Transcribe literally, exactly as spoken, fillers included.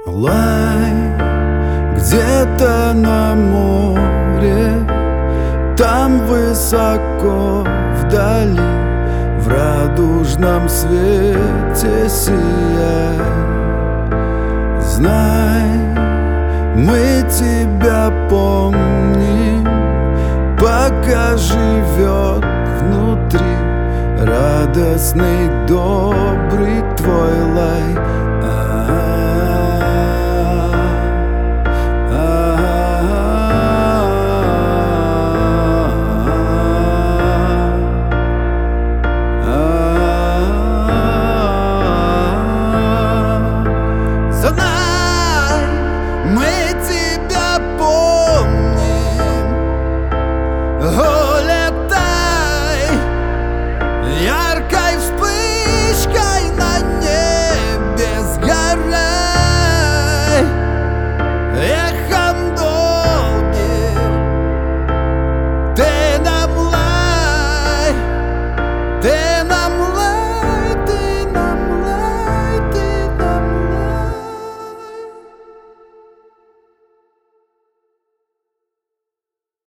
Лай где-то на море, там высоко вдали, в радужном свете сияй. Знай, мы тебя помним, пока живет внутри радостный добрый